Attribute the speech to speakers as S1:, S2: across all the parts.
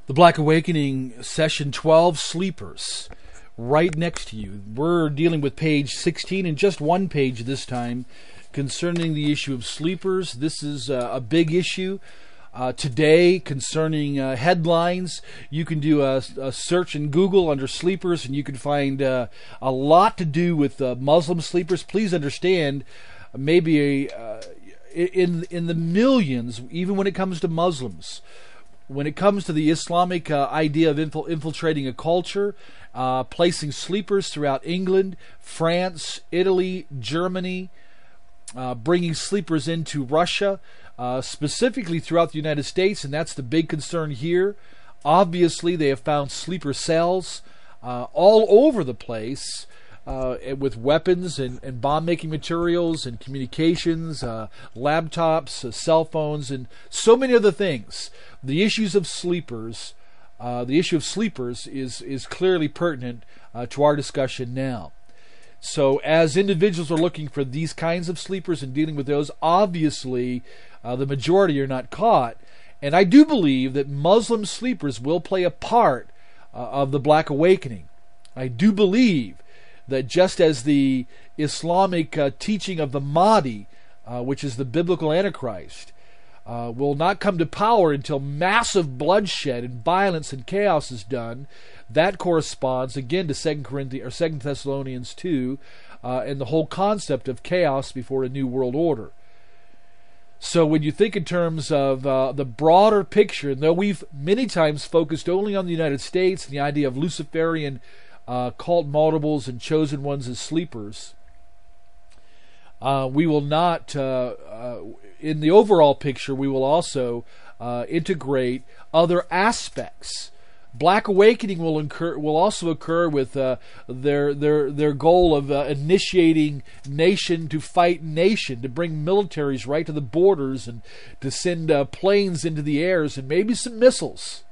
S1: The Black Awakening, Session 12, Sleepers, right next to you. We're dealing with page 16 and just one page this time concerning the issue of sleepers. This is a big issue today concerning headlines. You can do a search in Google under sleepers and you can find a lot to do with Muslim sleepers. Please understand, maybe in the millions, even when it comes to Muslims. When it comes to the Islamic idea of infiltrating a culture, placing sleepers throughout England, France, Italy, Germany, bringing sleepers into Russia, specifically throughout the United States, and that's the big concern here. Obviously, they have found sleeper cells all over the place with weapons and bomb-making materials and communications, laptops, cell phones, and so many other things. The issues of sleepers, the issue of sleepers is clearly pertinent to our discussion now. So as individuals are looking for these kinds of sleepers and dealing with those, obviously the majority are not caught. And I do believe that Muslim sleepers will play a part of the Black Awakening. I do believe that just as the Islamic teaching of the Mahdi, which is the biblical Antichrist, will not come to power until massive bloodshed and violence and chaos is done. That corresponds again to 2 Thessalonians 2 and the whole concept of chaos before a new world order. So when you think in terms of the broader picture, and though we've many times focused only on the United States and the idea of Luciferian cult multiples and chosen ones as sleepers, we will not, in the overall picture, we will also integrate other aspects. Black Awakening will also occur with their goal of initiating nation to fight nation, to bring militaries right to the borders and to send planes into the airs and maybe some missiles.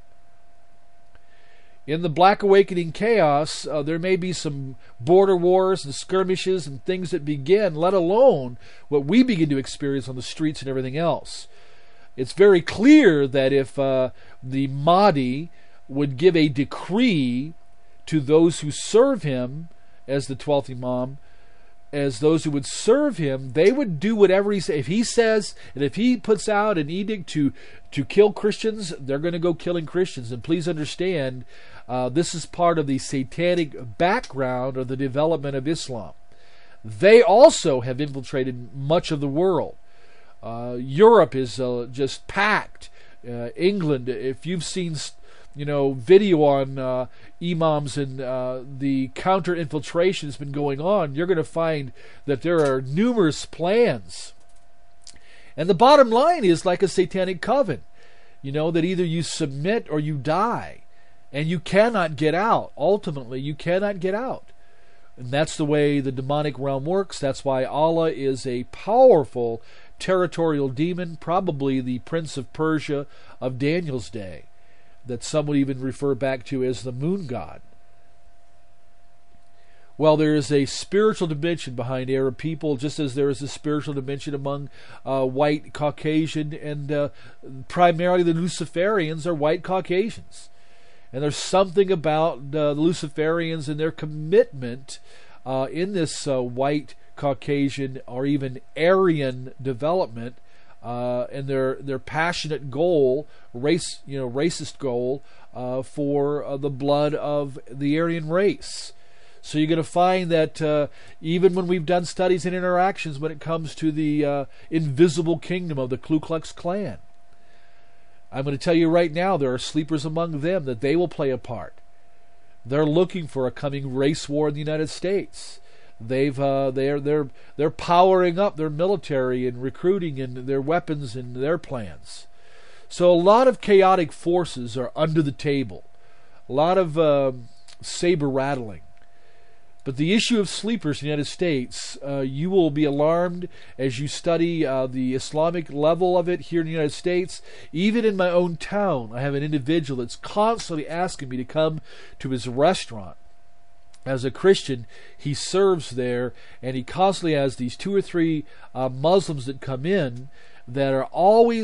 S1: In the Black Awakening chaos, there may be some border wars and skirmishes and things that begin, let alone what we begin to experience on the streets and everything else. It's very clear that if the Mahdi would give a decree to those who serve him as the 12th Imam, as those who would serve him, they would do whatever he says. If he says, and if he puts out an edict to kill Christians, they're going to go killing Christians. And please understand, this is part of the satanic background of the development of Islam. They also have infiltrated much of the world. Europe is just packed. England, if you've seen video on imams and the counter-infiltration has been going on, you're going to find that there are numerous plans. And the bottom line is like a satanic coven, that either you submit or you die. And you cannot get out. Ultimately, you cannot get out. And that's the way the demonic realm works. That's why Allah is a powerful territorial demon, probably the Prince of Persia of Daniel's day, that some would even refer back to as the moon god. Well, there is a spiritual dimension behind Arab people, just as there is a spiritual dimension among white Caucasian, and primarily the Luciferians are white Caucasians. And there's something about the Luciferians and their commitment in this white Caucasian or even Aryan development, and their passionate goal, racist goal for the blood of the Aryan race. So you're going to find that even when we've done studies and interactions when it comes to the invisible kingdom of the Ku Klux Klan, I'm going to tell you right now, there are sleepers among them that they will play a part. They're looking for a coming race war in the United States. They're powering up their military and recruiting and their weapons and their plans. So a lot of chaotic forces are under the table. A lot of saber rattling. But the issue of sleepers in the United States, you will be alarmed as you study the Islamic level of it here in the United States. Even in my own town, I have an individual that's constantly asking me to come to his restaurant. As a Christian, he serves there, and he constantly has these 2 or 3 Muslims that come in that are always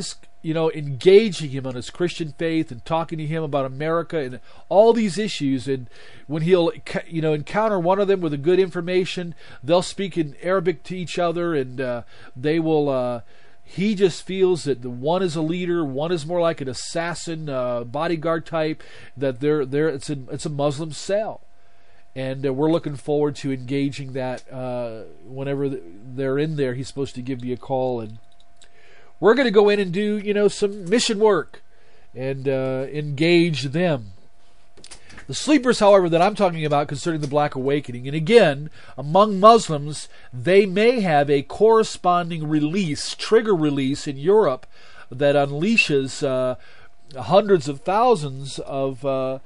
S1: engaging him on his Christian faith and talking to him about America and all these issues. And when he'll, encounter one of them with a good information, they'll speak in Arabic to each other, and they will. He just feels that the one is a leader, one is more like an assassin, bodyguard type. That it's a Muslim cell, and we're looking forward to engaging that whenever they're in there. He's supposed to give me a call, and we're going to go in and do some mission work and engage them. The sleepers, however, that I'm talking about concerning the Black Awakening, and again, among Muslims, they may have a corresponding trigger release in Europe that unleashes hundreds of thousands of,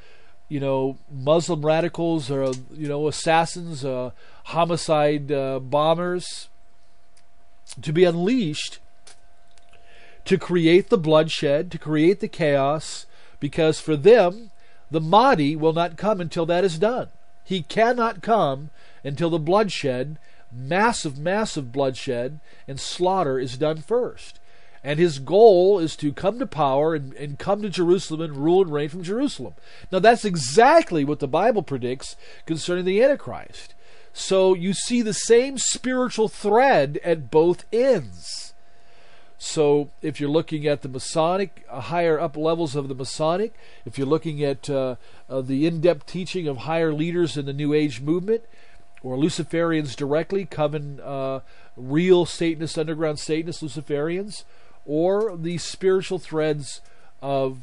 S1: Muslim radicals or, assassins, homicide bombers to be unleashed to create the bloodshed, to create the chaos, because for them, the Mahdi will not come until that is done. He cannot come until the bloodshed, massive bloodshed and slaughter is done first. And his goal is to come to power and come to Jerusalem and rule and reign from Jerusalem. Now that's exactly what the Bible predicts concerning the Antichrist. So you see the same spiritual thread at both ends. So if you're looking at the Masonic, higher up levels of the Masonic, if you're looking at the in-depth teaching of higher leaders in the New Age movement, or Luciferians directly, coven real Satanists, underground Satanists, Luciferians, or the spiritual threads of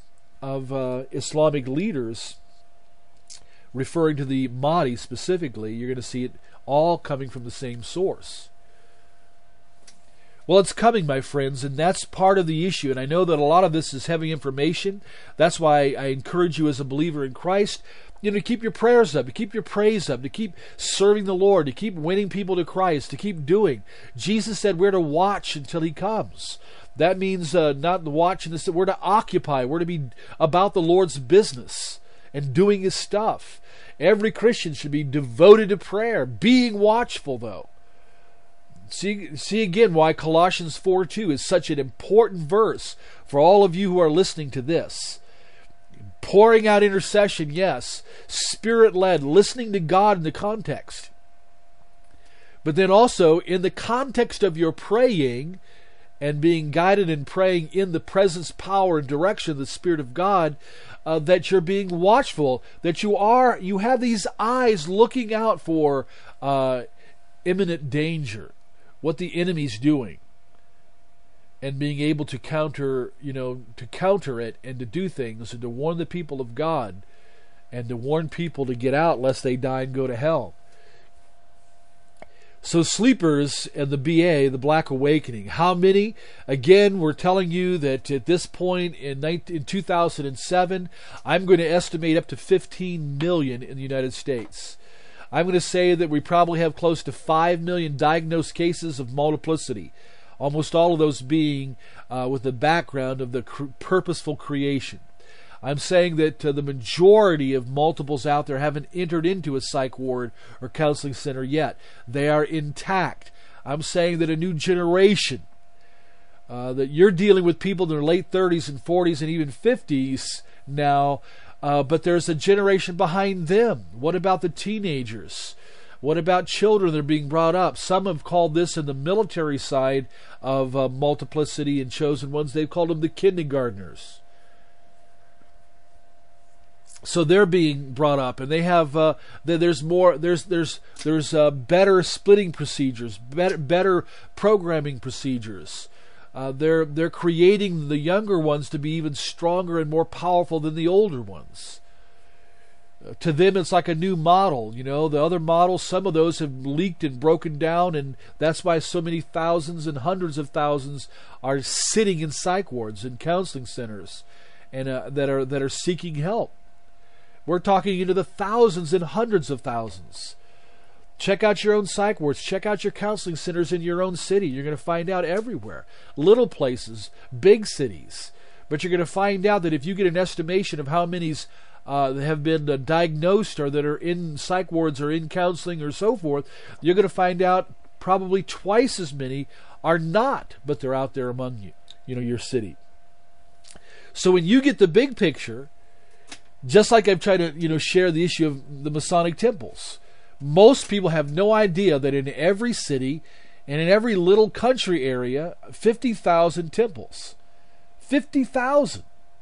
S1: Islamic leaders, referring to the Mahdi specifically, you're going to see it all coming from the same source. Well, it's coming, my friends, and that's part of the issue. And I know that a lot of this is heavy information. That's why I encourage you as a believer in Christ, to keep your prayers up, to keep your praise up, to keep serving the Lord, to keep winning people to Christ, to keep doing. Jesus said we're to watch until He comes. That means not to watch, we're to occupy. We're to be about the Lord's business and doing His stuff. Every Christian should be devoted to prayer, being watchful, though. See again why Colossians 4:2 is such an important verse for all of you who are listening to this. Pouring out intercession, yes. Spirit-led, listening to God in the context. But then also, in the context of your praying and being guided in praying in the presence, power, and direction of the Spirit of God, that you're being watchful, that you have these eyes looking out for imminent danger, what the enemy's doing, and being able to counter it and to do things and to warn the people of God and to warn people to get out lest they die and go to hell. So sleepers and the BA, the Black Awakening, how many? Again, we're telling you that at this point in 2007, I'm going to estimate up to 15 million in the United States. I'm going to say that we probably have close to 5 million diagnosed cases of multiplicity, almost all of those being with the background of the purposeful creation. I'm saying that the majority of multiples out there haven't entered into a psych ward or counseling center yet. They are intact. I'm saying that a new generation, that you're dealing with people in their late 30s and 40s and even 50s now, but there's a generation behind them. What about the teenagers? What about children that are being brought up? Some have called this in the military side of multiplicity and chosen ones, they've called them the kindergartners. So they're being brought up, and they have there's better splitting procedures, better programming procedures. They're creating the younger ones to be even stronger and more powerful than the older ones. To them, it's like a new model. The other models, some of those have leaked and broken down, and that's why so many thousands and hundreds of thousands are sitting in psych wards and counseling centers, and that are seeking help. We're talking into the thousands and hundreds of thousands. Check out your own psych wards. Check out your counseling centers in your own city. You're going to find out everywhere. Little places, big cities. But you're going to find out that if you get an estimation of how many have been diagnosed or that are in psych wards or in counseling or so forth, you're going to find out probably twice as many are not, but they're out there among you, your city. So when you get the big picture, just like I've tried to share the issue of the Masonic temples, most people have no idea that in every city and in every little country area, 50,000 temples. 50,000.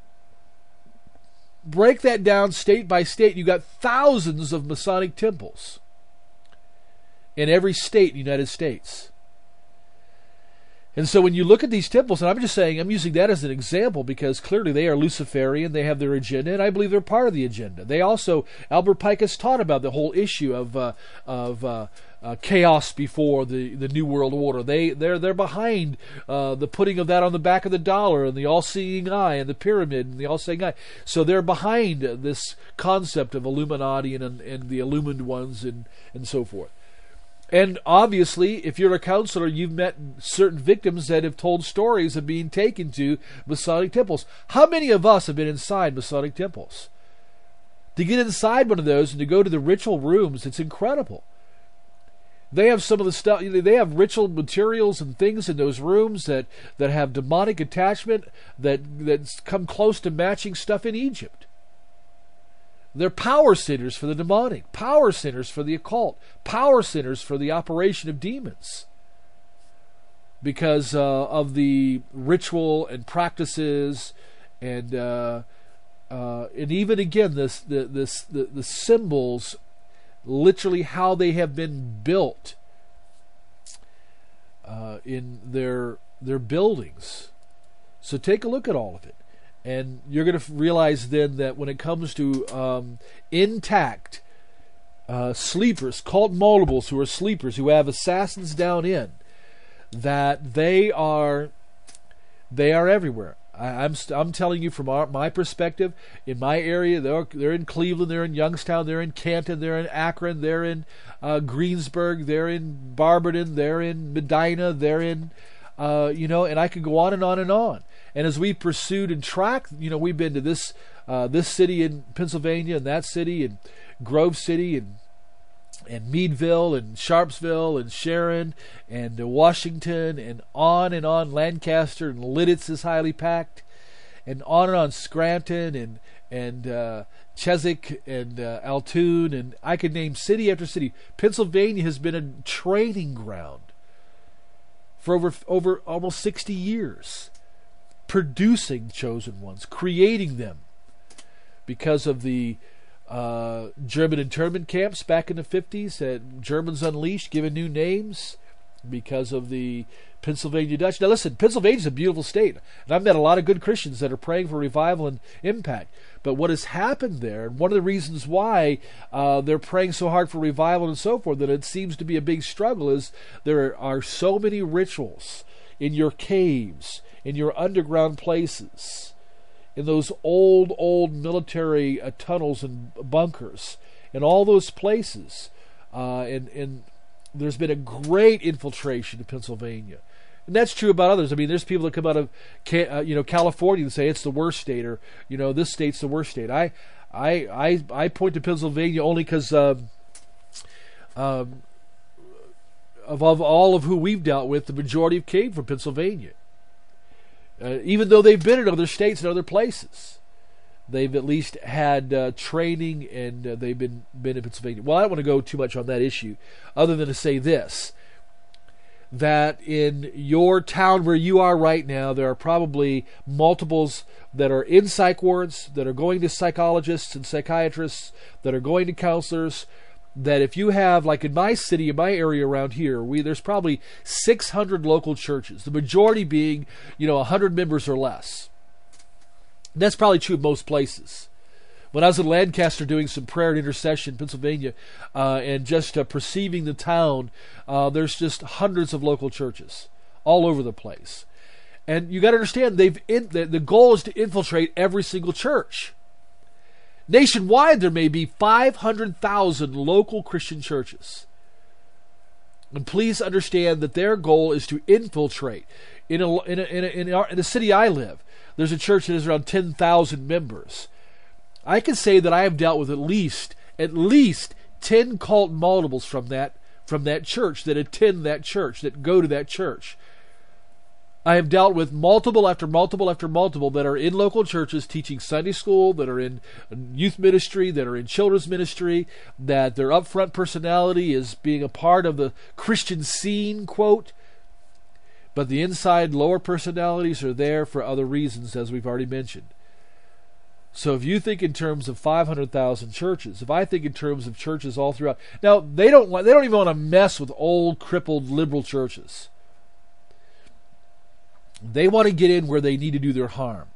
S1: Break that down state by state. You got thousands of Masonic temples in every state in the United States. And so when you look at these temples, and I'm just saying, I'm using that as an example because clearly they are Luciferian, they have their agenda, and I believe they're part of the agenda. They also, Albert Pike has taught about the whole issue of chaos before the New World Order. They're behind the putting of that on the back of the dollar and the all-seeing eye and the pyramid and the all-seeing eye. So they're behind this concept of Illuminati and the illumined ones and so forth. And obviously, if you're a counselor, you've met certain victims that have told stories of being taken to Masonic temples. How many of us have been inside Masonic temples? To get inside one of those and to go to the ritual rooms, it's incredible. They have some of the stuff, they have ritual materials and things in those rooms that have demonic attachment that come close to matching stuff in Egypt. They're power centers for the demonic, power centers for the occult, power centers for the operation of demons. Because of the ritual and practices and even again the symbols, literally how they have been built in their buildings. So take a look at all of it. And you're going to realize then that when it comes to intact sleepers, cult multiples who are sleepers, who have assassins down in, that they are everywhere. I'm telling you from my perspective, in my area, they're in Cleveland, they're in Youngstown, they're in Canton, they're in Akron, they're in Greensburg, they're in Barberton, they're in Medina, they're in, and I could go on and on and on. And as we pursued and tracked, we've been to this city in Pennsylvania and that city and Grove City and Meadville and Sharpsville and Sharon and Washington and on, Lancaster and Lidditz is highly packed, and on, Scranton and Cheswick and Altoon, and I could name city after city. Pennsylvania has been a training ground for over almost 60 years. Producing chosen ones, creating them, because of the German internment camps back in the 50s that Germans unleashed, given new names, because of the Pennsylvania Dutch. Now listen, Pennsylvania's a beautiful state, and I've met a lot of good Christians that are praying for revival and impact. But what has happened there, and one of the reasons why they're praying so hard for revival and so forth, that it seems to be a big struggle, is there are so many rituals in your caves, in your underground places, in those old military tunnels and bunkers, in all those places. And there's been a great infiltration in Pennsylvania. And that's true about others. I mean, there's people that come out of California and say it's the worst state, or this state's the worst state. I point to Pennsylvania only because of all of who we've dealt with, the majority have came from Pennsylvania. Even though they've been in other states and other places, they've at least had training, and they've been in Pennsylvania. Well, I don't want to go too much on that issue, other than to say this, that in your town where you are right now, there are probably multiples that are in psych wards, that are going to psychologists and psychiatrists, that are going to counselors, that if you have, like in my city, in my area around here, there's probably 600 local churches, the majority being, 100 members or less. And that's probably true of most places. When I was in Lancaster doing some prayer and intercession in Pennsylvania, and just perceiving the town, there's just hundreds of local churches all over the place. And you got to understand, the goal is to infiltrate every single church. Nationwide, there may be 500,000 local Christian churches. And please understand that their goal is to infiltrate. In the city I live, there's a church that has around 10,000 members. I can say that I have dealt with at least 10 cult multiples from that church, that attend that church, that go to that church. I have dealt with multiple after multiple after multiple that are in local churches teaching Sunday school, that are in youth ministry, that are in children's ministry, that their upfront personality is being a part of the Christian scene, quote, but the inside lower personalities are there for other reasons, as we've already mentioned. So if you think in terms of 500,000 churches, if I think in terms of churches all throughout, now they don't even want to mess with old, crippled liberal churches. They want to get in where they need to do their harm.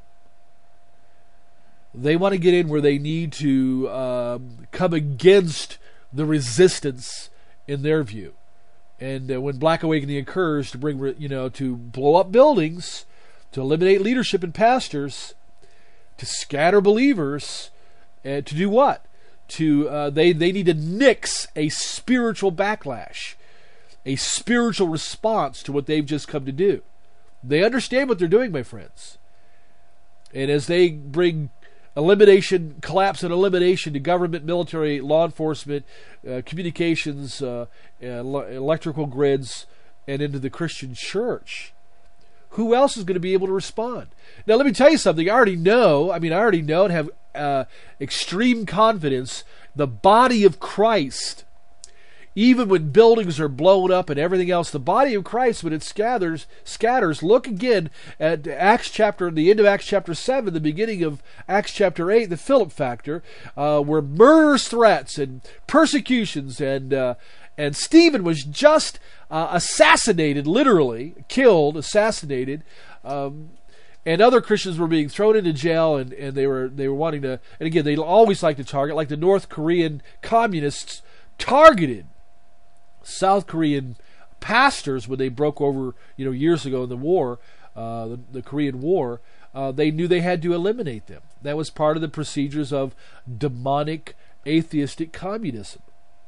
S1: They want to get in where they need to come against the resistance in their view. And when Black Awakening occurs, to bring, to blow up buildings, to eliminate leadership and pastors, to scatter believers, and to do what? They need to nix a spiritual backlash, a spiritual response to what they've just come to do. They understand what they're doing, my friends. And as they bring collapse and elimination to government, military, law enforcement, communications, electrical grids, and into the Christian church, who else is going to be able to respond? Now, let me tell you something. I already know and have extreme confidence, the body of Christ, even when buildings are blown up and everything else, the body of Christ, when it scatters, look again at the end of Acts chapter 7, the beginning of Acts chapter 8, the Philip factor, where murderous threats and persecutions, and Stephen was just assassinated, literally, assassinated, and other Christians were being thrown into jail, and they were wanting to, and again, they always like to target, like the North Korean communists targeted South Korean pastors when they broke over, years ago in the war, the Korean War. They knew they had to eliminate them. That was part of the procedures of demonic atheistic communism,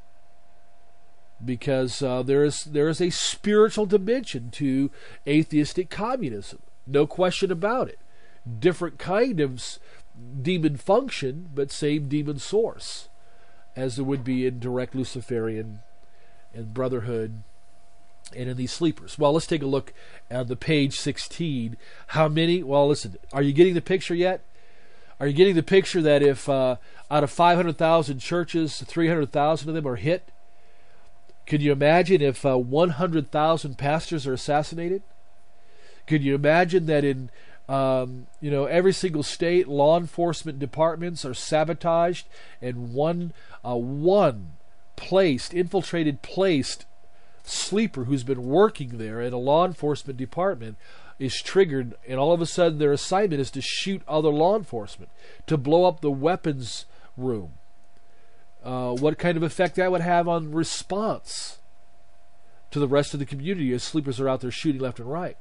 S1: because there is a spiritual dimension to atheistic communism, no question about it. Different kind of demon function, but same demon source, as there would be in direct Luciferian and Brotherhood and in these sleepers. Well, let's take a look at the page 16. How many? Well, listen, are you getting the picture yet? Are you getting the picture that if out of 500,000 churches, 300,000 of them are hit? Could you imagine if 100,000 pastors are assassinated? Could you imagine that in every single state, law enforcement departments are sabotaged, and one infiltrated sleeper who's been working there in a law enforcement department is triggered, and all of a sudden their assignment is to shoot other law enforcement, to blow up the weapons room? What kind of effect that would have on response to the rest of the community as sleepers are out there shooting left and right?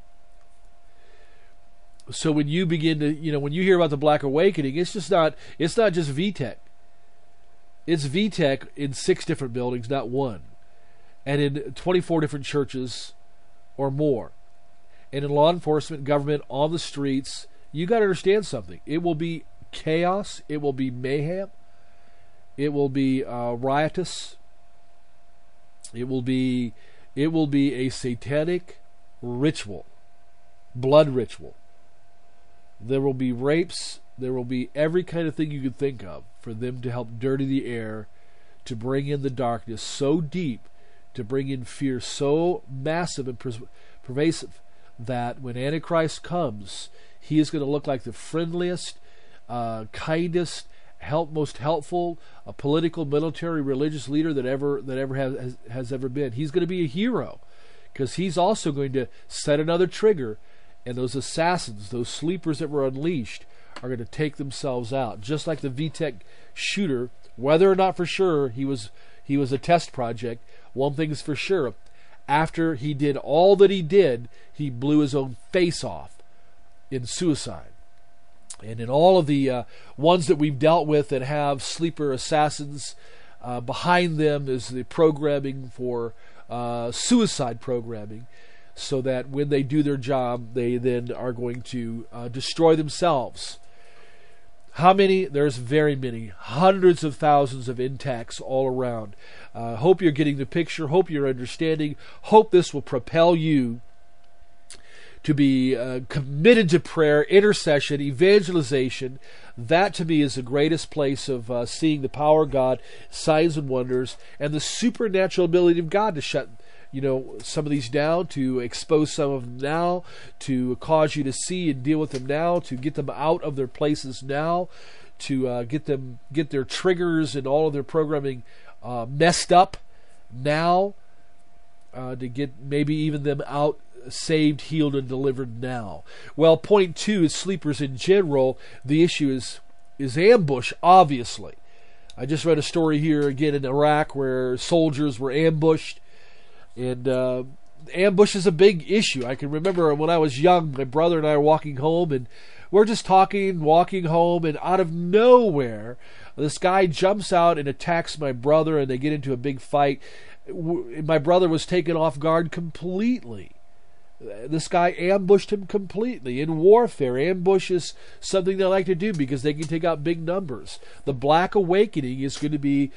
S1: So when you begin to, when you hear about the Black Awakening, it's not just VTech. It's VTech in 6 different buildings, not one. And in 24 different churches or more. And in law enforcement, government, on the streets. You got to understand something. It will be chaos. It will be mayhem. It will be riotous. It will be a satanic ritual, blood ritual. There will be rapes. There will be every kind of thing you could think of for them to help dirty the air, to bring in the darkness so deep, to bring in fear so massive and pervasive that when Antichrist comes, he is going to look like the friendliest, kindest, most helpful, political, military, religious leader that has ever been. He's going to be a hero, because he's also going to set another trigger, and those assassins, those sleepers that were unleashed, are going to take themselves out, just like the VTech shooter. Whether or not for sure he was a test project, one thing is for sure: after he did all that he did, he blew his own face off in suicide. And in all of the ones that we've dealt with that have sleeper assassins behind them is the programming for suicide programming, so that when they do their job, they then are going to destroy themselves. How many? There's very many. Hundreds of thousands of intacts all around. Hope you're getting the picture. Hope you're understanding. Hope this will propel you to be committed to prayer, intercession, evangelization. That to me is the greatest place of seeing the power of God, signs and wonders, and the supernatural ability of God to shut some of these down, to expose some of them now, to cause you to see and deal with them now, to get them out of their places now, to get their triggers and all of their programming messed up now, to get maybe even them out saved, healed, and delivered now. Well, point 2 is sleepers in general. The issue is ambush, obviously. I just read a story here again in Iraq where soldiers were ambushed, and ambush is a big issue. I can remember when I was young, my brother and I were walking home, and we're just walking home, and out of nowhere, this guy jumps out and attacks my brother, and they get into a big fight. My brother was taken off guard completely. This guy ambushed him completely. In warfare, ambush is something they like to do because they can take out big numbers. The Black Awakening is going to be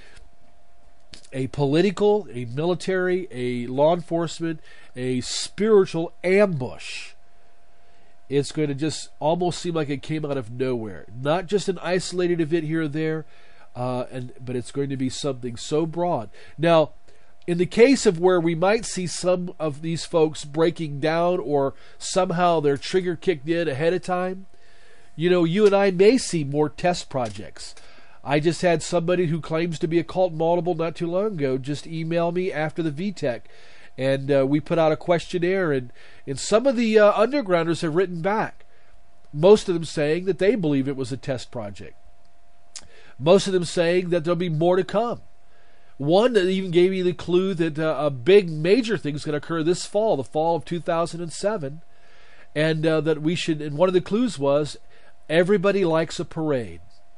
S1: a political, a military, a law enforcement, a spiritual ambush. It's going to just almost seem like it came out of nowhere. Not just an isolated event here or there, but it's going to be something so broad. Now, in the case of where we might see some of these folks breaking down or somehow their trigger kicked in ahead of time, you and I may see more test projects. I just had somebody who claims to be occult multiple not too long ago just email me after the VTech, and we put out a questionnaire, and some of the undergrounders have written back, most of them saying that they believe it was a test project. Most of them saying that there'll be more to come. One that even gave me the clue that a big major thing is going to occur this fall, the fall of 2007, and that we should. And one of the clues was everybody likes a parade.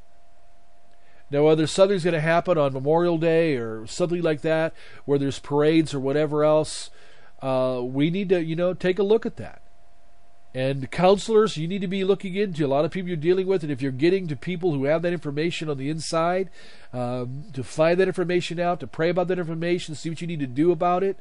S1: Now, whether something's going to happen on Memorial Day or something like that, where there's parades or whatever else, we need to take a look at that. And counselors, you need to be looking into a lot of people you're dealing with, and if you're getting to people who have that information on the inside, to find that information out, to pray about that information, see what you need to do about it.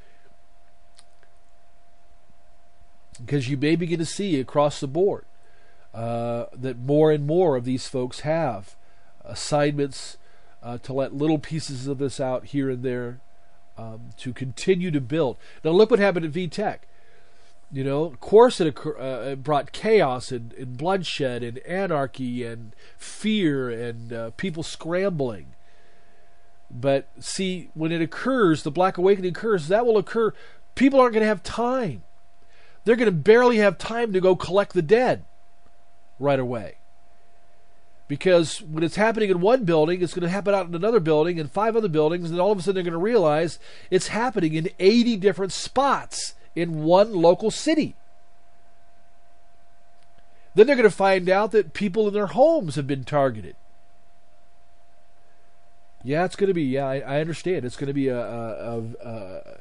S1: Because you may begin to see across the board that more and more of these folks have assignments to let little pieces of this out here and there to continue to build. Now look what happened at VTech. Of course it brought chaos and bloodshed and anarchy and fear and people scrambling. But see, when it occurs, the Black Awakening occurs, that will occur. People aren't going to have time. They're going to barely have time to go collect the dead right away. Because when it's happening in one building, it's going to happen out in another building and 5 other buildings, and all of a sudden they're going to realize it's happening in 80 different spots in one local city. Then they're going to find out that people in their homes have been targeted. Yeah, it's going to be. Yeah, I understand. It's going to be a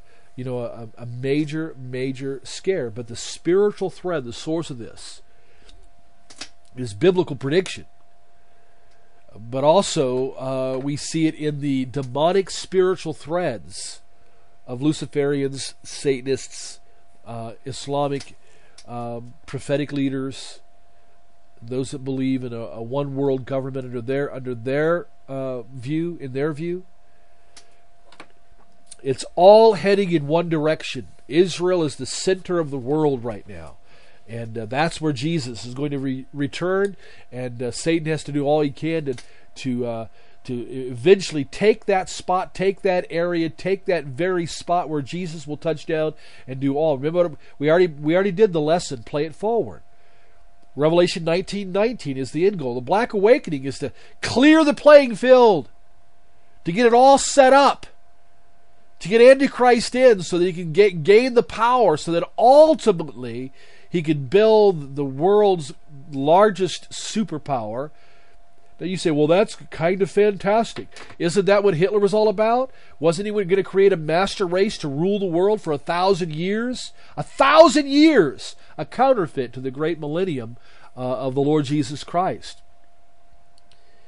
S1: major scare. But the spiritual thread, the source of this, is biblical prediction. But also, we see it in the demonic spiritual threads of Luciferians, Satanists, Islamic prophetic leaders, those that believe in a one world government under their view, in their view. It's all heading in one direction. Israel is the center of the world right now. And that's where Jesus is going to return, and Satan has to do all he can to eventually take that spot, take that area, take that very spot where Jesus will touch down and do all. Remember, we already did the lesson. Play it forward. Revelation 19:19 is the end goal. The Black Awakening is to clear the playing field, to get it all set up, to get Antichrist in so that he can gain the power, so that ultimately he can build the world's largest superpower. Now you say, well, that's kind of fantastic. Isn't that what Hitler was all about? Wasn't he going to create a master race to rule the world for 1,000 years? 1,000 years! A counterfeit to the great millennium of the Lord Jesus Christ.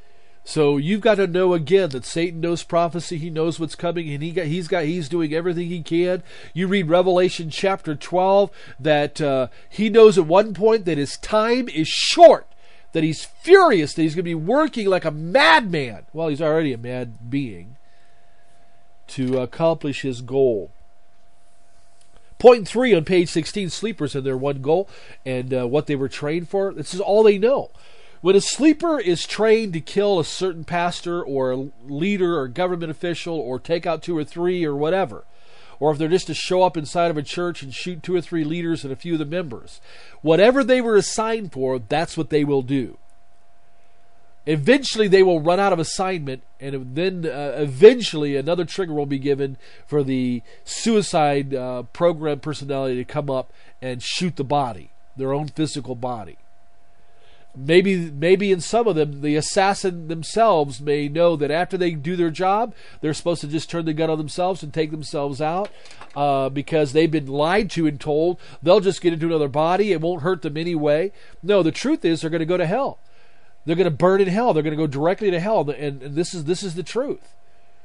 S1: So you've got to know again that Satan knows prophecy. He knows what's coming, and he's doing everything he can. You read Revelation chapter 12 that he knows at one point that his time is short, that he's furious, that he's going to be working like a madman. Well, he's already a mad being to accomplish his goal. Point 3 on page 16, sleepers and their one goal and what they were trained for. This is all they know. When a sleeper is trained to kill a certain pastor or a leader or government official or take out 2 or 3 or whatever, or if they're just to show up inside of a church and shoot 2 or 3 leaders and a few of the members, whatever they were assigned for, that's what they will do. Eventually they will run out of assignment, and then eventually another trigger will be given for the suicide program personality to come up and shoot the body, their own physical body. Maybe in some of them, the assassin themselves may know that after they do their job, they're supposed to just turn the gun on themselves and take themselves out because they've been lied to and told they'll just get into another body. It won't hurt them anyway. No, the truth is they're going to go to hell. They're going to burn in hell. They're going to go directly to hell, and this is the truth.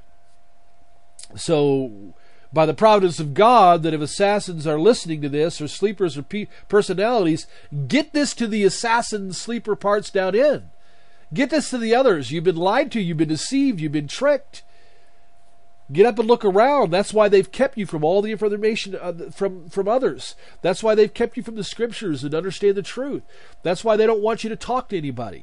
S1: So, by the providence of God, that if assassins are listening to this, or sleepers or personalities, get this to the assassin sleeper parts down in. Get this to the others. You've been lied to. You've been deceived. You've been tricked. Get up and look around. That's why they've kept you from all the information from others. That's why they've kept you from the scriptures and understand the truth. That's why they don't want you to talk to anybody.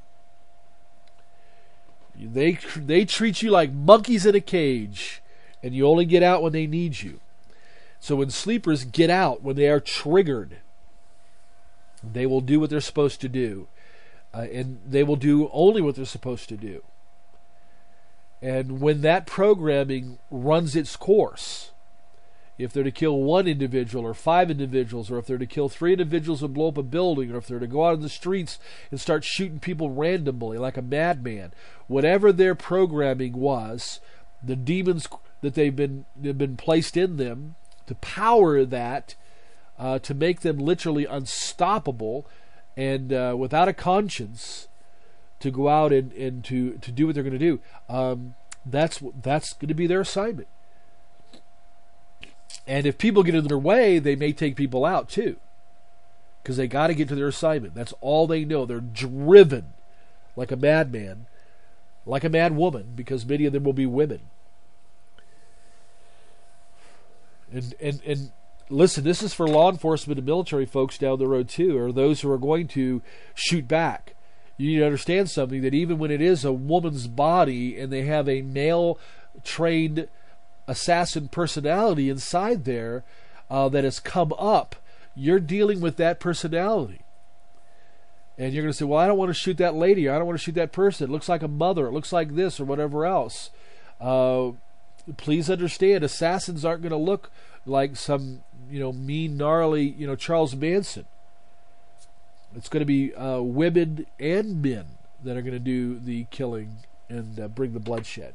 S1: They treat you like monkeys in a cage, and you only get out when they need you. So when sleepers get out, when they are triggered, they will do what they're supposed to do. And they will do only what they're supposed to do. And when that programming runs its course, if they're to kill 1 individual or 5 individuals, or if they're to kill 3 individuals and blow up a building, or if they're to go out in the streets and start shooting people randomly like a madman, whatever their programming was, the demons that they've been placed in them to power that, to make them literally unstoppable and without a conscience, to go out and to do what they're going to do. That's going to be their assignment. And if people get in their way, they may take people out too, because they got to get to their assignment. That's all they know. They're driven like a madman, like a mad woman, because many of them will be women. And listen, this is for law enforcement and military folks down the road too, or those who are going to shoot back. You need to understand something, that even when it is a woman's body and they have a male trained assassin personality inside there that has come up, you're dealing with that personality. And you're going to say, well, I don't want to shoot that lady, or I don't want to shoot that person. It looks like a mother, it looks like this, or whatever else. Please understand, assassins aren't going to look like some, mean, gnarly, Charles Manson. It's going to be women and men that are going to do the killing and bring the bloodshed.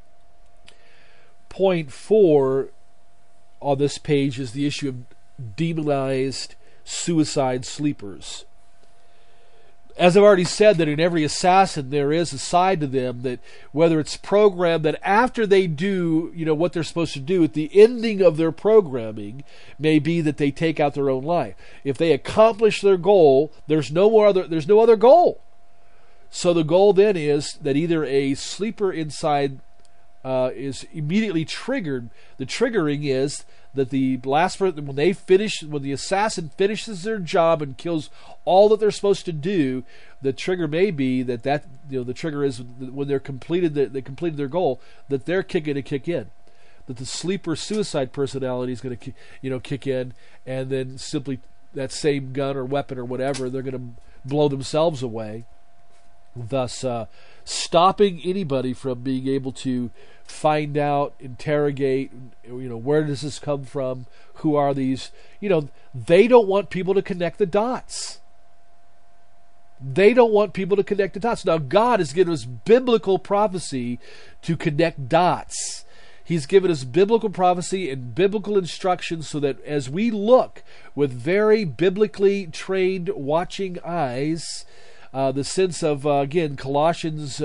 S1: Point 4 on this page is the issue of demonized suicide sleepers. As I've already said, that in every assassin there is a side to them that, whether it's programmed, that after they do what they're supposed to do, at the ending of their programming may be that they take out their own life. If they accomplish their goal, there's no other goal. So the goal then is that either a sleeper inside is immediately triggered. The triggering is that the last person, when the assassin finishes their job and kills all that they're supposed to do, the trigger may be that the trigger is when they completed their goal, that they're going to kick in, that the sleeper suicide personality is going to kick in, and then simply that same gun or weapon or whatever, they're going to blow themselves away, thus stopping anybody from being able to find out, interrogate, where does this come from? Who are these? They don't want people to connect the dots. They don't want people to connect the dots. Now, God has given us biblical prophecy to connect dots. He's given us biblical prophecy and biblical instructions so that as we look with very biblically trained watching eyes, the sense of, again, Colossians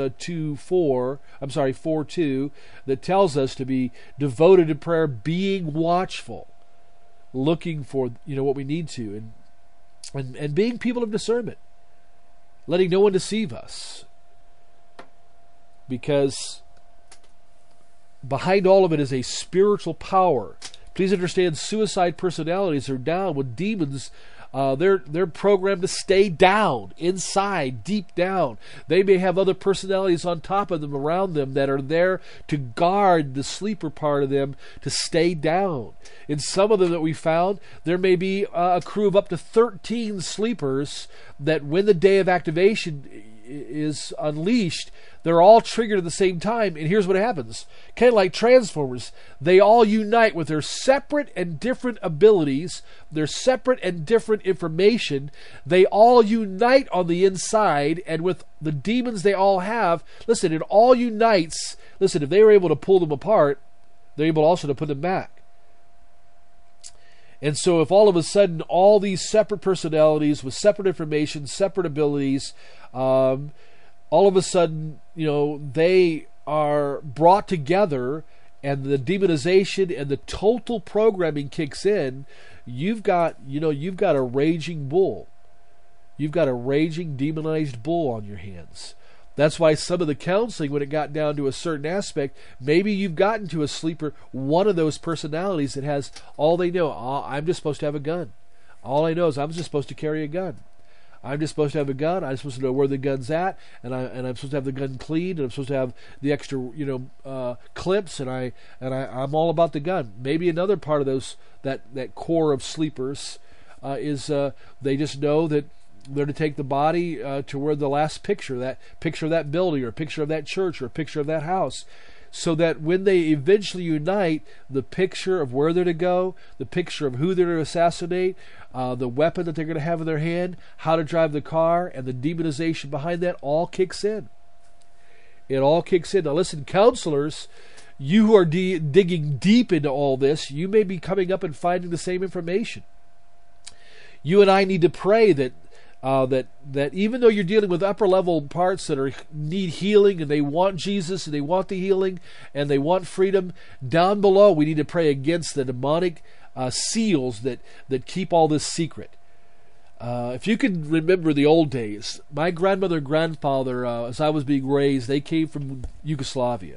S1: 4:2, that tells us to be devoted to prayer, being watchful, looking for what we need to, and being people of discernment, letting no one deceive us, because behind all of it is a spiritual power. Please understand, suicide personalities are down with demons. They're programmed to stay down, inside, deep down. They may have other personalities on top of them, around them, that are there to guard the sleeper part of them to stay down. In some of them that we found, there may be a crew of up to 13 sleepers that when the day of activation is unleashed, they're all triggered at the same time, and here's what happens. Kind of like Transformers, they all unite with their separate and different abilities, their separate and different information. They all unite on the inside, and with the demons they all have, listen, it all unites. Listen, if they were able to pull them apart, they're able also to put them back. And so if all of a sudden all these separate personalities with separate information, separate abilities, all of a sudden, they are brought together and the demonization and the total programming kicks in, you've got a raging bull. You've got a raging demonized bull on your hands. That's why some of the counseling, when it got down to a certain aspect, maybe you've gotten to a sleeper, one of those personalities that has all they know. I'm just supposed to have a gun. All I know is I'm just supposed to carry a gun. I'm just supposed to have a gun. I'm supposed to know where the gun's at, and I'm supposed to have the gun cleaned, and I'm supposed to have the extra, clips, and I'm all about the gun. Maybe another part of that core of sleepers is they just know that they're to take the body to where the last picture of that building, or a picture of that church, or a picture of that house, so that when they eventually unite, the picture of where they're to go, the picture of who they're to assassinate, the weapon that they're going to have in their hand, how to drive the car, and the demonization behind that all kicks in. It all kicks in. Now listen, counselors, you who are digging deep into all this, you may be coming up and finding the same information. You and I need to pray that even though you're dealing with upper level parts that need healing, and they want Jesus, and they want the healing, and they want freedom, down below we need to pray against the demonic seals that keep all this secret. If you can remember the old days, my grandmother and grandfather, as I was being raised, they came from Yugoslavia.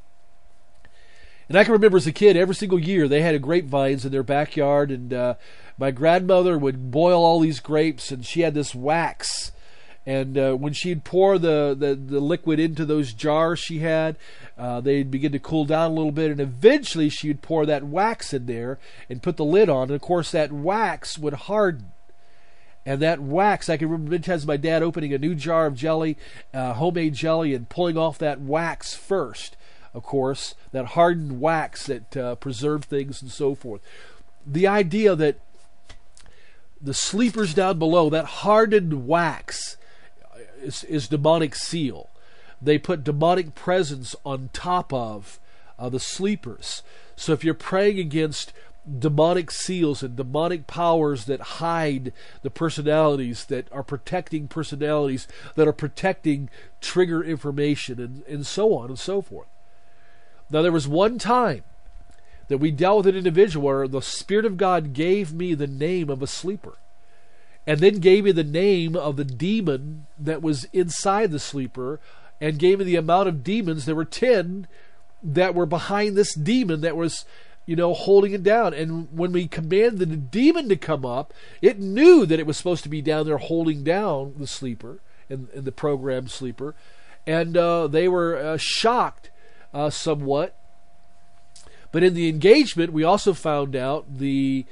S1: And I can remember as a kid, every single year they had grapevines in their backyard, and my grandmother would boil all these grapes, and she had this wax. And when she'd pour the liquid into those jars she had, they'd begin to cool down a little bit, and eventually she'd pour that wax in there and put the lid on. And of course that wax would harden. And that wax, I can remember many times my dad opening a new jar of jelly, homemade jelly, and pulling off that wax first. Of course, that hardened wax that preserved things and so forth. The idea that the sleepers down below, that hardened wax is demonic seal. They put demonic presence on top of the sleepers. So if you're praying against demonic seals and demonic powers that hide the personalities, that are protecting personalities, that are protecting trigger information, and so on and so forth. Now, there was one time that we dealt with an individual where the Spirit of God gave me the name of a sleeper, and then gave me the name of the demon that was inside the sleeper, and gave me the amount of demons. There were 10 that were behind this demon that was, holding it down. And when we commanded the demon to come up, it knew that it was supposed to be down there holding down the sleeper, and the programmed sleeper, and they were shocked somewhat. But in the engagement, we also found out the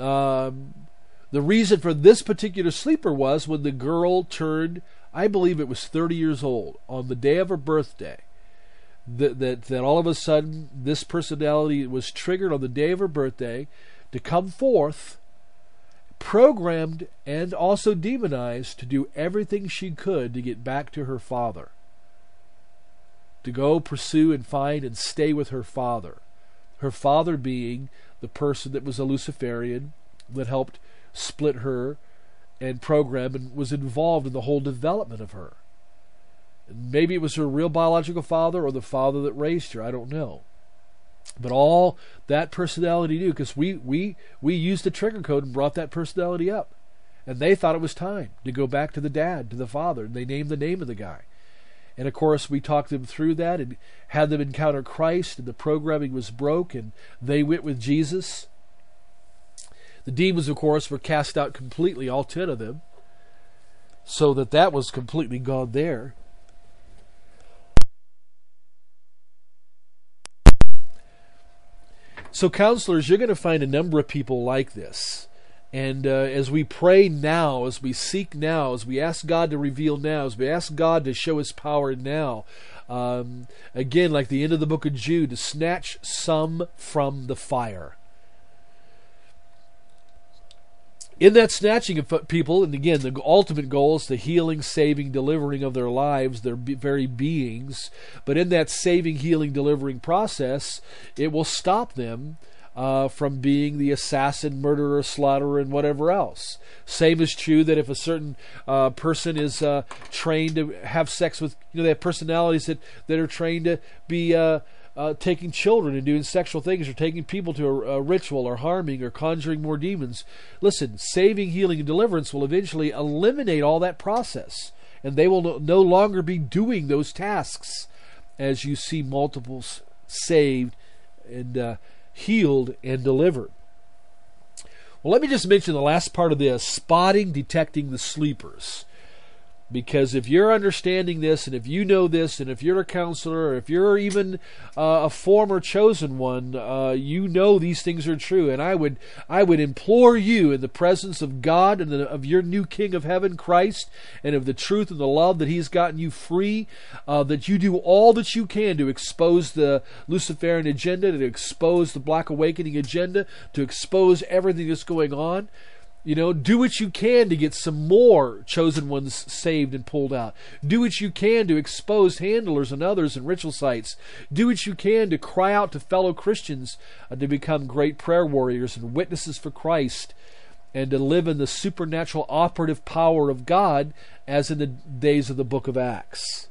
S1: reason for this particular sleeper was when the girl turned, I believe it was 30 years old, on the day of her birthday. That all of a sudden this personality was triggered on the day of her birthday to come forth, programmed and also demonized to do everything she could to get back to her father, to go pursue and find and stay with her father. Her father being the person that was a Luciferian that helped split her and program and was involved in the whole development of her. Maybe it was her real biological father or the father that raised her. I don't know. But all that personality knew, because we used the trigger code and brought that personality up. And they thought it was time to go back to the dad, to the father. And they named the name of the guy. And of course, we talked them through that and had them encounter Christ, and the programming was broke, and they went with Jesus. The demons, of course, were cast out completely, all 10 of them, so that was completely gone there. So, counselors, you're going to find a number of people like this. And as we pray now, as we seek now, as we ask God to reveal now, as we ask God to show His power now, again, like the end of the book of Jude, to snatch some from the fire. In that snatching of people, and again, the ultimate goal is the healing, saving, delivering of their lives, their very beings. But in that saving, healing, delivering process, it will stop them from being the assassin, murderer, slaughterer, and whatever else. Same is true that if a certain person is trained to have sex with, they have personalities that are trained to be taking children and doing sexual things, or taking people to a ritual, or harming, or conjuring more demons. Listen, saving, healing, and deliverance will eventually eliminate all that process, and they will no longer be doing those tasks as you see multiples saved and healed and delivered. Well, let me just mention the last part of this, spotting, detecting the sleepers. Because if you're understanding this, and if you know this, and if you're a counselor, or if you're even a former chosen one, you know these things are true. And I would implore you, in the presence of God and of your new King of Heaven, Christ, and of the truth and the love that He's gotten you free, that you do all that you can to expose the Luciferian agenda, to expose the Black Awakening agenda, to expose everything that's going on. Do what you can to get some more chosen ones saved and pulled out. Do what you can to expose handlers and others in ritual sites. Do what you can to cry out to fellow Christians to become great prayer warriors and witnesses for Christ, and to live in the supernatural operative power of God as in the days of the book of Acts.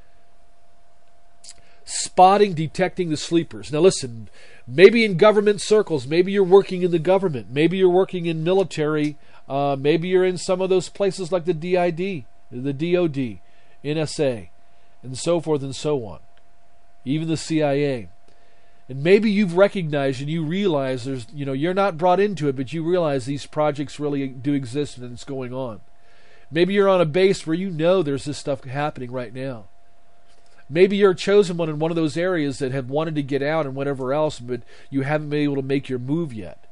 S1: Spotting, detecting the sleepers. Now listen, maybe in government circles, maybe you're working in the government, maybe you're working in military, maybe you're in some of those places like the DID, the DOD, NSA, and so forth and so on, even the CIA. And maybe you've recognized and you realize you're not brought into it, but you realize these projects really do exist and it's going on. Maybe you're on a base where there's this stuff happening right now. Maybe you're a chosen one in one of those areas that have wanted to get out and whatever else, but you haven't been able to make your move yet.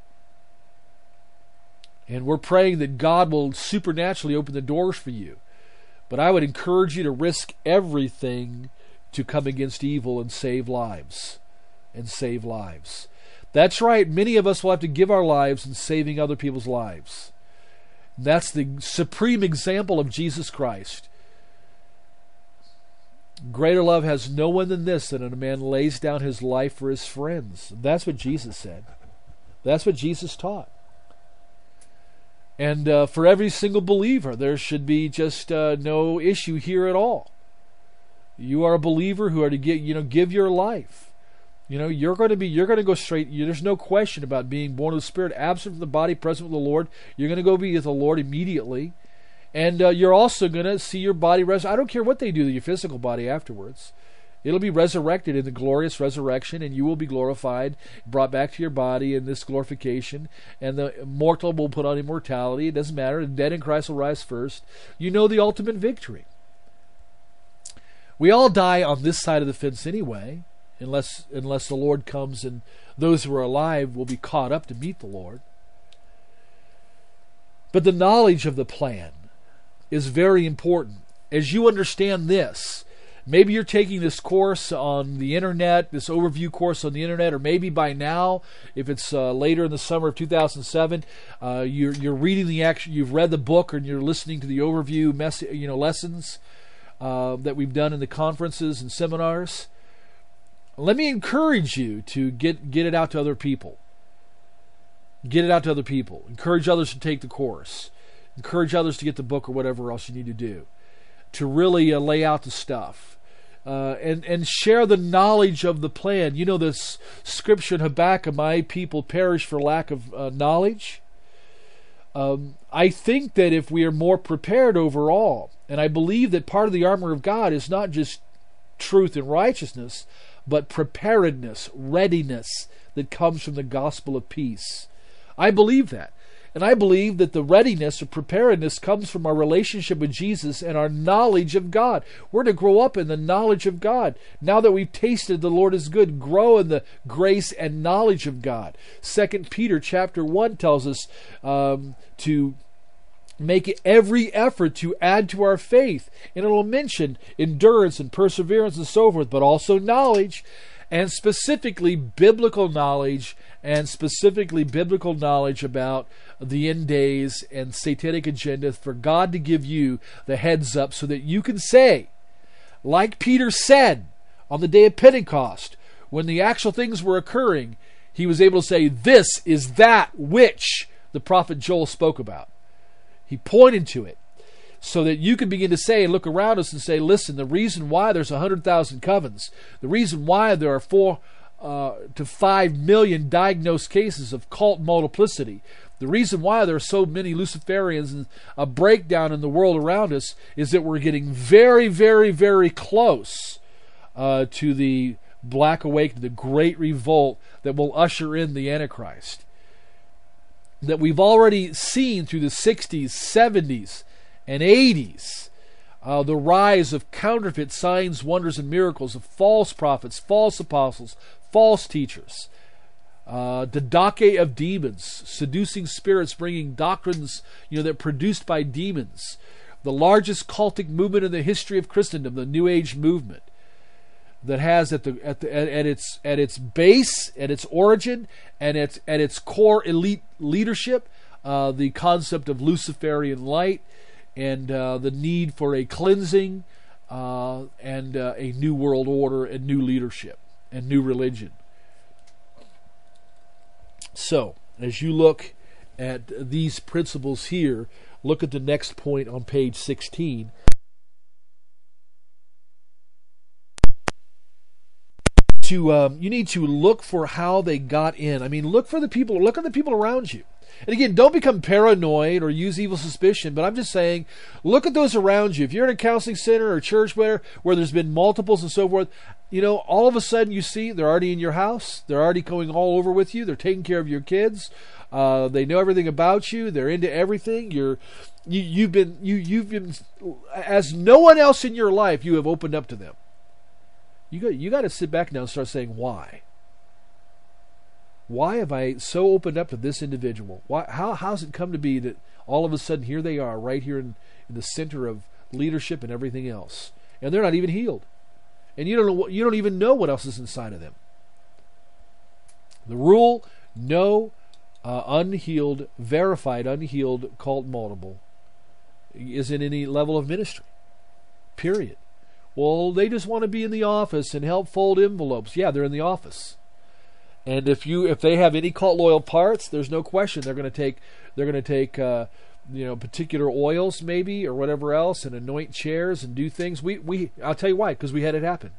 S1: And we're praying that God will supernaturally open the doors for you. But I would encourage you to risk everything to come against evil and save lives. And save lives. That's right, many of us will have to give our lives in saving other people's lives. And that's the supreme example of Jesus Christ. Greater love has no one than this, that a man lays down his life for his friends. That's what Jesus said. That's what Jesus taught. And for every single believer, there should be just no issue here at all. You are a believer who are to give your life. You're going to go straight. There's no question about being born of the Spirit, absent from the body, present with the Lord. You're going to go be with the Lord immediately. And you're also going to see your body I don't care what they do to your physical body afterwards. It'll be resurrected in the glorious resurrection, and you will be glorified, brought back to your body in this glorification, and the mortal will put on immortality. It doesn't matter. The dead in Christ will rise first. You know the ultimate victory. We all die on this side of the fence anyway, unless the Lord comes and those who are alive will be caught up to meet the Lord. But the knowledge of the plan is very important. As you understand this, maybe you're taking this course on the internet, this overview course on the internet, or maybe by now, if it's later in the summer of 2007, you're reading you've read the book, or you're listening to the overview lessons that we've done in the conferences and seminars. Let me encourage you to get it out to other people. Get it out to other people. Encourage others to take the course. encourage others to get the book or whatever else you need to do, to really lay out the stuff. And share the knowledge of the plan. You know this scripture in Habakkuk, my people perish for lack of knowledge. I think that if we are more prepared overall, and I believe that part of the armor of God is not just truth and righteousness, but preparedness, readiness that comes from the gospel of peace. I believe that. And I believe that the readiness or preparedness comes from our relationship with Jesus and our knowledge of God. We're to grow up in the knowledge of God. Now that we've tasted the Lord is good, grow in the grace and knowledge of God. 2 Peter chapter 1 tells us to make every effort to add to our faith. And it'll mention endurance and perseverance and so forth, but also knowledge, and specifically biblical knowledge, about the end days and satanic agenda, for God to give you the heads up so that you can say, like Peter said on the day of Pentecost, when the actual things were occurring, he was able to say, this is that which the prophet Joel spoke about. He pointed to it so that you can begin to say and look around us and say, listen, the reason why there's 100,000 covens, the reason why there are 4 to 5 million diagnosed cases of cult multiplicity, the reason why there are so many Luciferians and a breakdown in the world around us is that we're getting very, very, very close to the Black Awakening, the great revolt that will usher in the Antichrist. That we've already seen through the 60s, 70s, and 80s, the rise of counterfeit signs, wonders, and miracles, of false prophets, false apostles, false teachers, didache of demons, seducing spirits, bringing doctrines, that are produced by demons. The largest cultic movement in the history of Christendom, the New Age movement, that has at its base, at its origin, and at its core elite leadership, the concept of Luciferian light, and the need for a cleansing and a new world order and new leadership and new religion. So, as you look at these principles here, look at the next point on page 16. You need to look for how they got in. I mean, look at the people around you. And again, don't become paranoid or use evil suspicion, but I'm just saying, look at those around you. If you're in a counseling center or a church where there's been multiples and so forth, all of a sudden you see they're already in your house. They're already going all over with you. They're taking care of your kids. They know everything about you. They're into everything. You've been, as no one else in your life, you have opened up to them. You got to sit back now and start saying, why? Why have I so opened up to this individual? How's it come to be that all of a sudden here they are, right here in the center of leadership and everything else, and they're not even healed, and you don't even know what else is inside of them. The rule: no verified unhealed cult multiple is in any level of ministry. Period. Well, they just want to be in the office and help fold envelopes. Yeah, they're in the office. And if they have any cult loyal parts, there's no question they're going to take particular oils maybe or whatever else and anoint chairs and do things. I'll tell you why, because we had it happen.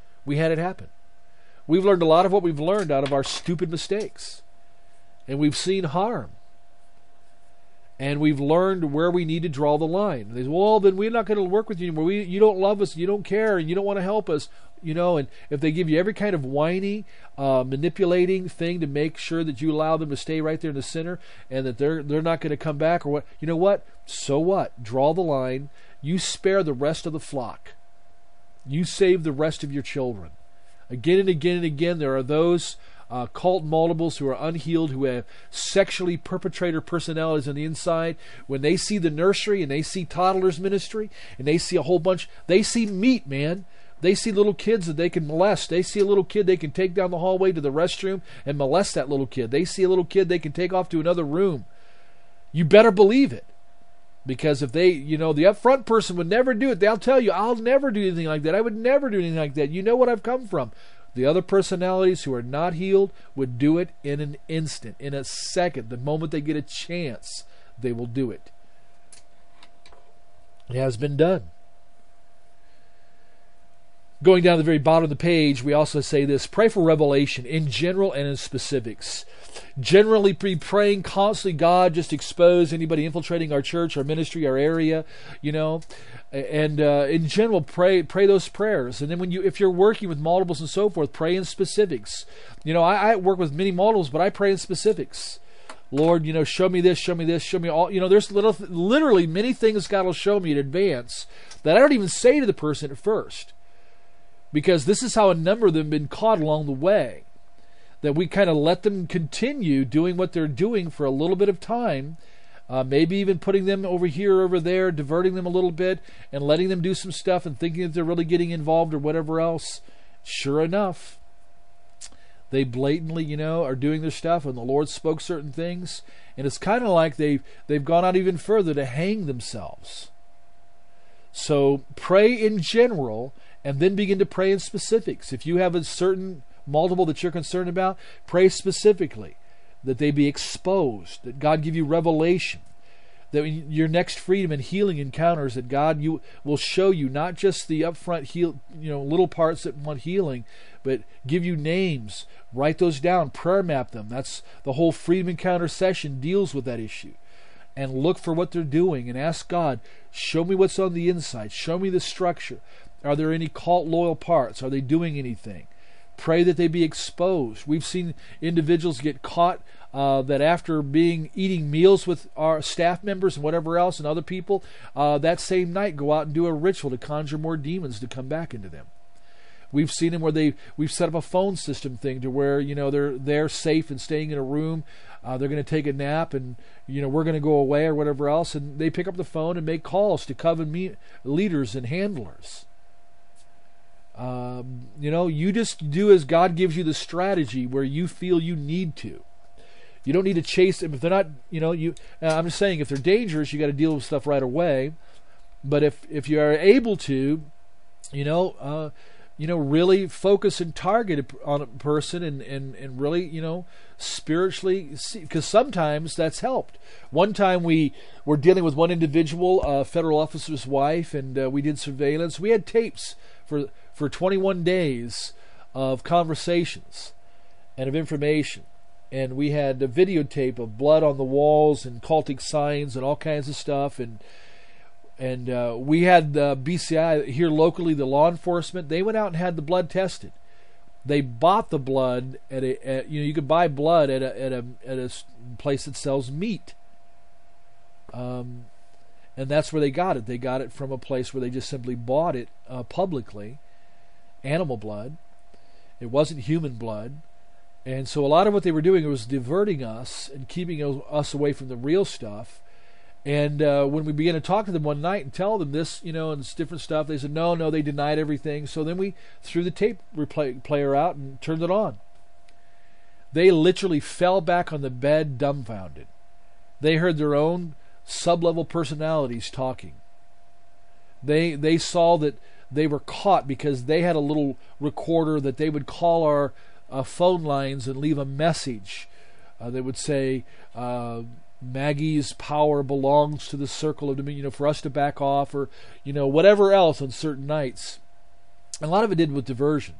S1: We've learned a lot of what we've learned out of our stupid mistakes, and we've seen harm. And we've learned where we need to draw the line. They say, well, then we're not going to work with you anymore. You don't love us, you don't care, and you don't want to help us. And if they give you every kind of whiny, manipulating thing to make sure that you allow them to stay right there in the center, and that they're not going to come back, or what? You know what? So what? Draw the line. You spare the rest of the flock. You save the rest of your children. Again and again and again, there are those cult multiples who are unhealed, who have sexually perpetrator personalities on the inside. When they see the nursery and they see toddlers ministry and they see a whole bunch, they see meat, man. They see little kids that they can molest. They see a little kid they can take down the hallway to the restroom and molest that little kid. They see a little kid they can take off to another room. You better believe it. Because if they, the upfront person would never do it. They'll tell you, I'll never do anything like that. I would never do anything like that. You know what I've come from. The other personalities who are not healed would do it in an instant, in a second. The moment they get a chance, they will do it. It has been done. Going down to the very bottom of the page, we also say this: pray for revelation in general and in specifics. Generally, be praying constantly, God, just expose anybody infiltrating our church, our ministry, our area, and in general, pray those prayers. And then if you're working with multiples and so forth, pray in specifics. I work with many multiples, but I pray in specifics. Lord, show me this, show me this, show me all. There's literally many things God will show me in advance that I don't even say to the person at first. Because this is how a number of them have been caught along the way. That we kind of let them continue doing what they're doing for a little bit of time, maybe even putting them over here, over there, diverting them a little bit, and letting them do some stuff and thinking that they're really getting involved or whatever else. Sure enough, they blatantly, are doing their stuff, and the Lord spoke certain things, and it's kind of like they've gone out even further to hang themselves. So pray in general, and then begin to pray in specifics. If you have a certain multiple that you're concerned about, pray specifically that they be exposed, that God give you revelation, that your next freedom and healing encounters, that God will show you not just the upfront little parts that want healing, but give you names, write those down, prayer map them. That's the whole freedom encounter session deals with that issue. And look for what they're doing and ask God, show me what's on the inside, show me the structure. Are there any cult loyal parts? Are they doing anything? Pray that they be exposed. We've seen individuals get caught that after eating meals with our staff members and whatever else and other people, that same night go out and do a ritual to conjure more demons to come back into them. We've seen them where we've set up a phone system thing to where they're safe and staying in a room. They're going to take a nap and we're going to go away or whatever else, and they pick up the phone and make calls to coven leaders and handlers. You just do as God gives you the strategy where you feel you need to. You don't need to chase them if they're not. I'm just saying, if they're dangerous, you got to deal with stuff right away. But if you are able to, really focus and target on a person and really, spiritually see, because sometimes that's helped. One time we were dealing with one individual, a federal officer's wife, and we did surveillance. We had tapes for 21 days of conversations and of information. And we had a videotape of blood on the walls and cultic signs and all kinds of stuff. And we had BCI here locally, the law enforcement. They went out and had the blood tested. They bought the blood you could buy blood at a place that sells meat. And that's where they got it. They got it from a place where they just simply bought it publicly. Animal blood. It wasn't human blood. And so a lot of what they were doing was diverting us and keeping us away from the real stuff. And when we began to talk to them one night and tell them this, and it's different stuff, they said, no, they denied everything. So then we threw the tape player out and turned it on. They literally fell back on the bed dumbfounded. They heard their own sub-level personalities talking. They saw that they were caught because they had a little recorder that they would call our phone lines and leave a message. They would say, Maggie's power belongs to the circle of dominion, for us to back off, or whatever else on certain nights. And a lot of it did with diversion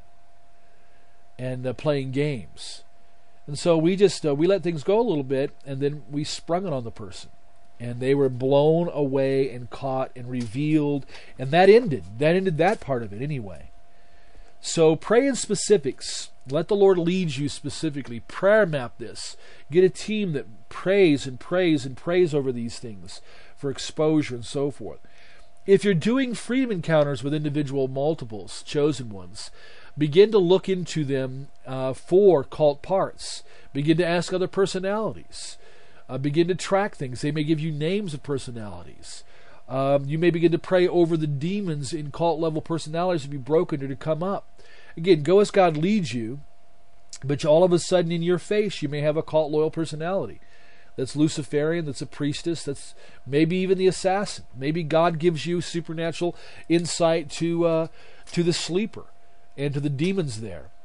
S1: and playing games. And so we just we let things go a little bit, and then we sprung it on the person. And they were blown away and caught and revealed. And that ended that part of it anyway. So pray in specifics. Let the Lord lead you specifically. Prayer map this. Get a team that prays and prays and prays over these things for exposure and so forth. If you're doing freedom encounters with individual multiples, chosen ones, begin to look into them for cult parts. Begin to ask other personalities. Begin to track things. They may give you names of personalities. You may begin to pray over the demons in cult-level personalities to be broken or to come up. Again, go as God leads you, but all of a sudden in your face you may have a cult-loyal personality that's Luciferian, that's a priestess, that's maybe even the assassin. Maybe God gives you supernatural insight to the sleeper and to the demons there.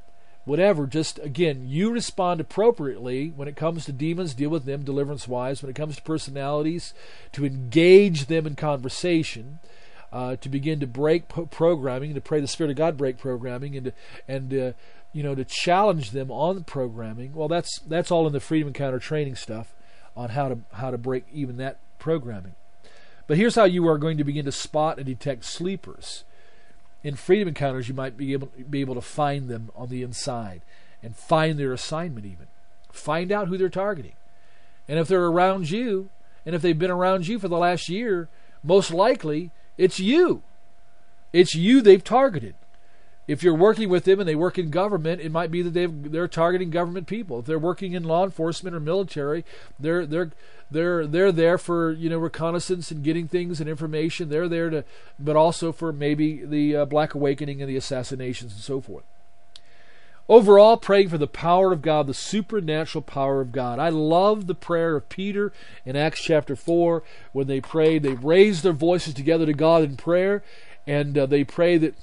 S1: whatever. Just, again, you respond appropriately when it comes to demons, deal with them deliverance-wise. When it comes to personalities, to engage them in conversation, to begin to break programming, to pray the Spirit of God break programming, and to challenge them on the programming. Well, that's all in the Freedom Encounter training stuff on how to break even that programming. But here's how you are going to begin to spot and detect sleepers. In Freedom Encounters, you might be able to find them on the inside and find their assignment even. Find out who they're targeting. And if they're around you, and if they've been around you for the last year, most likely it's you. It's you they've targeted. If you're working with them and they work in government, it might be that they're targeting government people. If they're working in law enforcement or military, they're there for reconnaissance and getting things and information. They're there but also for maybe the Black Awakening and the assassinations and so forth. Overall, praying for the power of God, the supernatural power of God. I love the prayer of Peter in Acts chapter 4 when they prayed. They raised their voices together to God in prayer, and they pray that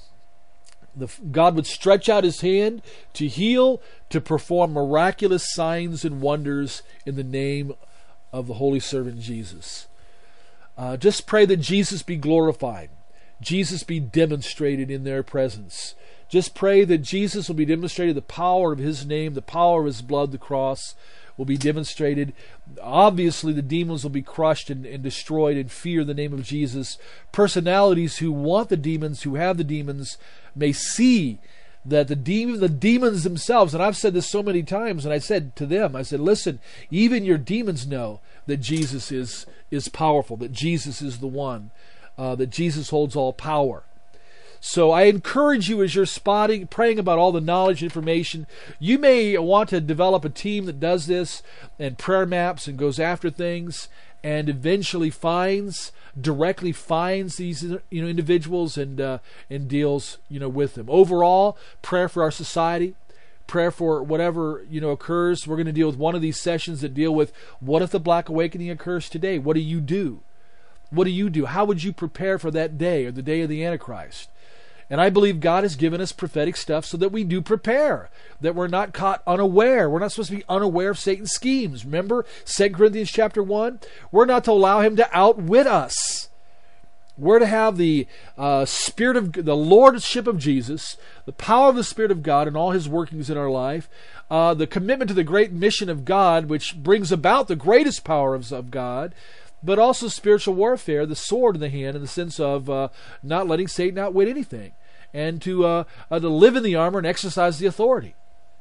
S1: God would stretch out His hand to heal, to perform miraculous signs and wonders in the name of the Holy Servant Jesus. Just pray that Jesus be glorified, Jesus be demonstrated in their presence. Just pray that Jesus will be demonstrated, the power of His name, the power of His blood, the cross will be demonstrated. Obviously, the demons will be crushed and destroyed and fear the name of Jesus. Personalities who want the demons, who have the demons, may see that the demons themselves, and I've said this so many times, and I said to them, I said, listen, even your demons know that Jesus is powerful, that Jesus is the one, that Jesus holds all power. So I encourage you, as you're praying about all the knowledge, information, you may want to develop a team that does this and prayer maps and goes after things and eventually directly finds these individuals and deals with them. Overall, prayer for our society, prayer for whatever occurs. We're going to deal with one of these sessions that deal with what if the Black Awakening occurs today? What do you do? What do you do? How would you prepare for that day or the day of the Antichrist? And I believe God has given us prophetic stuff so that we do prepare, that we're not caught unaware. We're not supposed to be unaware of Satan's schemes. Remember 2 Corinthians chapter 1? We're not to allow him to outwit us. We're to have the Spirit of the Lordship of Jesus, the power of the Spirit of God and all His workings in our life, the commitment to the great mission of God, which brings about the greatest power of God, but also spiritual warfare, the sword in the hand, in the sense of not letting Satan outwit anything, and to live in the armor and exercise the authority.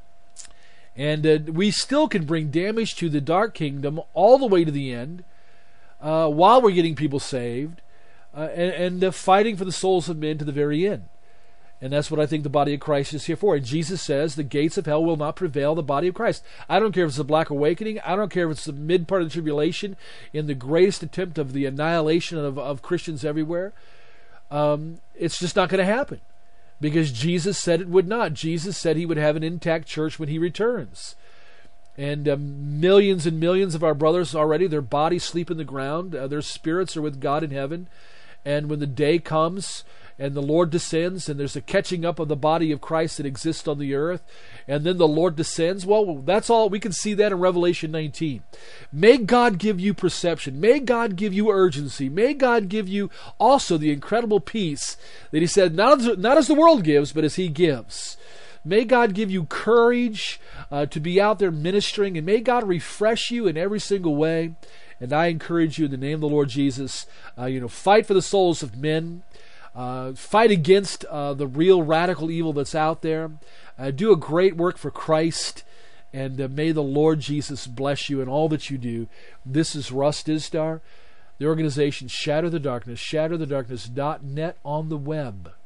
S1: And we still can bring damage to the dark kingdom all the way to the end, while we're getting people saved, and fighting for the souls of men to the very end. And that's what I think the body of Christ is here for. And Jesus says the gates of hell will not prevail the body of Christ. I don't care if it's the Black Awakening. I don't care if it's the mid part of the tribulation in the greatest attempt of the annihilation of Christians everywhere. It's just not going to happen. Because Jesus said it would not. Jesus said He would have an intact church when He returns. And millions and millions of our brothers already, their bodies sleep in the ground. Their spirits are with God in heaven. And when the day comes and the Lord descends and there's a catching up of the body of Christ that exists on the earth, and then the Lord descends, well, that's all. We can see that in Revelation 19. May God give you perception. May God give you urgency. May God give you also the incredible peace that He said, not as the world gives, but as He gives. May God give you courage to be out there ministering, and may God refresh you in every single way. And I encourage you in the name of the Lord Jesus, fight for the souls of men. Fight against the real radical evil that's out there. Do a great work for Christ. And may the Lord Jesus bless you in all that you do. This is Russ Dizdar, the organization Shatter the Darkness, shatterthedarkness.net on the web.